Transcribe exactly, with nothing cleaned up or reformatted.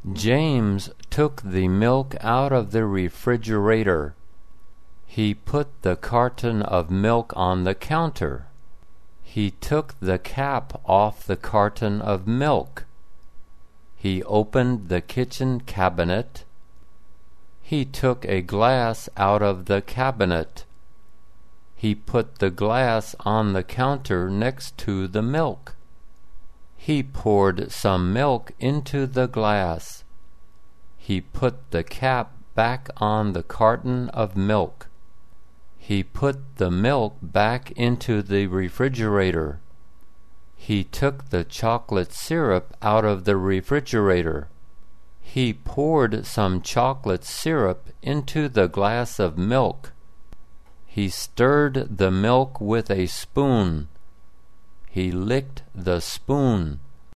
James took the milk out of the refrigerator. He put the carton of milk on the counter. He took the cap off the carton of milk. He opened the kitchen cabinet. He took a glass out of the cabinet. He put the glass on the counter next to the milk. He poured some milk into the glass. He put the cap back on the carton of milk. He put the milk back into the refrigerator. He took the chocolate syrup out of the refrigerator. He poured some chocolate syrup into the glass of milk. He stirred the milk with a spoon. He licked the spoon.